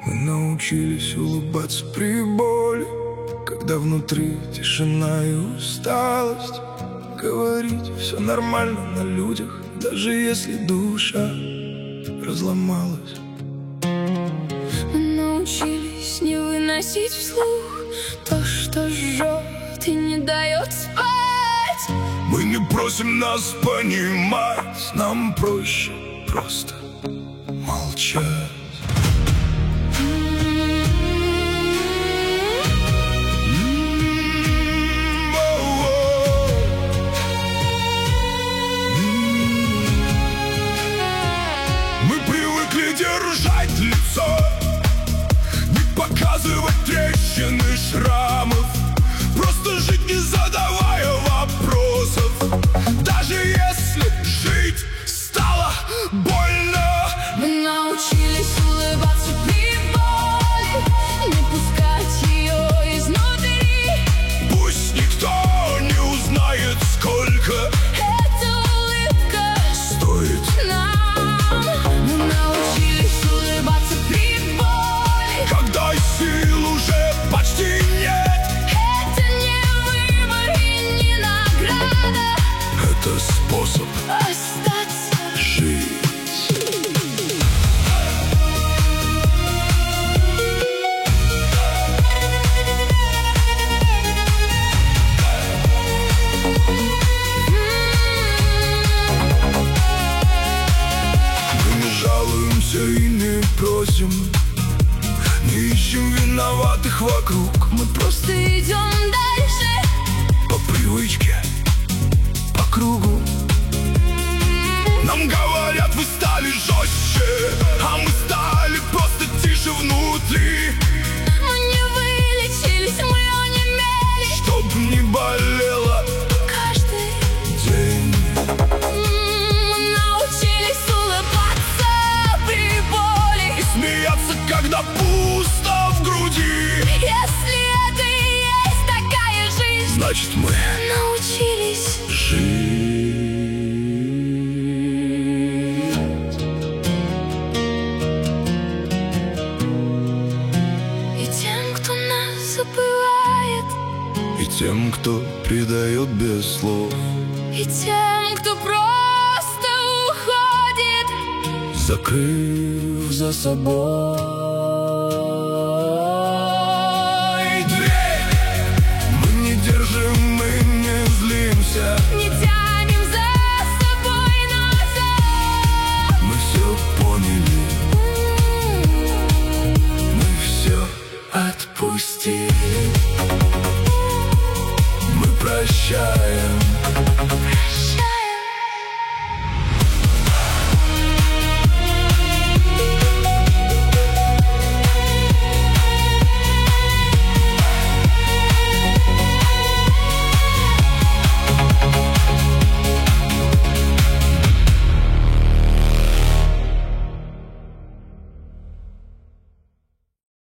Мы научились улыбаться при боли, когда внутри тишина и усталость. Говорить все нормально на людях, даже если душа разломалась. Мы научились не выносить вслух то, что жжет и не дает спать. Мы не просим нас понимать, нам проще просто молчать. Мы привыкли держать лицо, не показывать трещины, шрамов, просто жить, не задавая вопросов. Даже если жить стало больно. Мы научились улыбаться при боли, не пускать ее изнутри. Пусть никто не узнает, сколько эта улыбка стоит нам. Мы научились улыбаться при боли, когда сил уже почти нет. это не выбор и не награда, Это способ остаться. жить. Мы не жалуемся и не просим, не ищем виноватых вокруг. Мы просто идем дальше По привычке, по кругу. Нам говорят, вы стали жестче, а мы стали просто тише внутри. мы не вылечились, мы онемели. Чтоб не болело Каждый день. мы научились улыбаться при боли. И смеяться, когда пусто в груди. Если это и есть такая жизнь, Значит, мы научились. жить. И тем, кто нас забывает, И тем, кто предает без слов, и тем, кто просто уходит. закрыв за собой